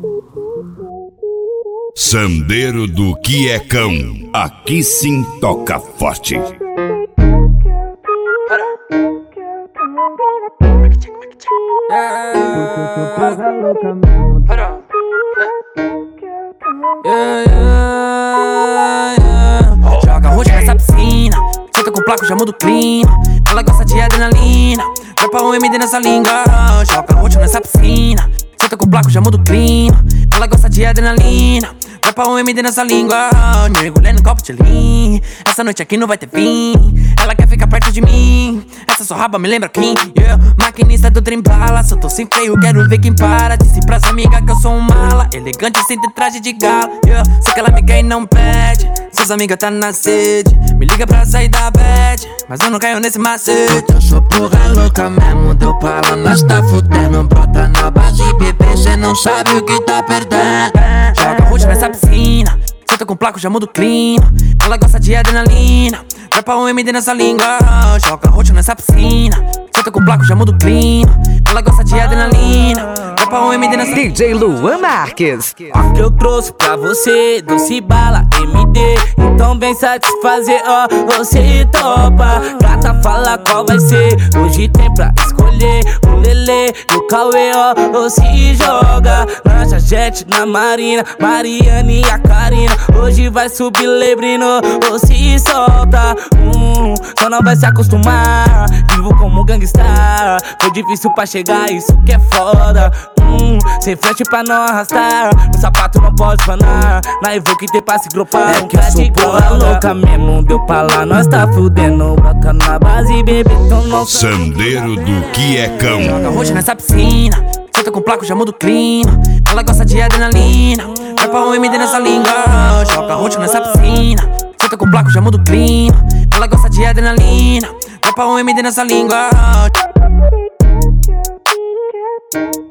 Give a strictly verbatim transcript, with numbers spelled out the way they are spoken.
Sandeiro do Quiecão, aqui sim toca forte. Joga roxo nessa piscina, senta com placo, já muda o clima. Ela gosta de adrenalina, dropa um M D nessa língua. Joga roxo nessa piscina, senta com placo, já muda o clima. Ela gosta de adrenalina, dropa um M D nessa língua. Mergulhei no copo de lean, essa noite aqui não vai ter fim. Ela quer ficar perto de mim, essa sua raba me lembra quem? Yeah. Maquinista do trem bala, se eu tô sem freio quero ver quem para. Disse pras amigas que eu sou um mala, elegante sem ter traje de gala. Yeah. Sei que ela me quer e não pede, suas amigas tá na sede. Me liga pra sair da bad, mas eu não caio nesse macete. Eu sou porra louca mesmo, deu pra lá, nós tá fudendo. Brota na base, bebê, cê não sabe o que tá perdendo. Joga roxo nessa piscina, senta com placo, já muda o clima. Ela gosta de adrenalina, dropa um M D nessa língua. Joga roxo nessa piscina, senta com placo, já muda o clima. Ela gosta de adrenalina, dropa um M D nessa D J Luan Marques. Ó que eu trouxe pra você, doce bala M D. Então vem satisfazer, ó, você topa. Gata fala qual vai ser, hoje tem pra escolher. O Lelê, o Cauê, ó, ou se joga. Lancha jet na Marina, Mariane e a Karina. Hoje vai subir Lebrino, ou se solta. Hum, só não vai se acostumar, vivo como gangstar. Foi difícil pra chegar, isso que é foda. Hum, sem frente pra não arrastar, o sapato não pode espanar. Na Evoque tem pra se gropar. É que eu sou porra louca mesmo, deu pra lá, nós tá fudendo. Bota na base, bebê, então não. Sandeiro do Quiecão. Joga roxo nessa piscina, senta com placo, já muda o clima. Ela gosta de adrenalina, dropa um M D nessa língua. Joga roxo nessa piscina, senta com placo, já muda o clima. Ela gosta de adrenalina, dropa um M D nessa língua.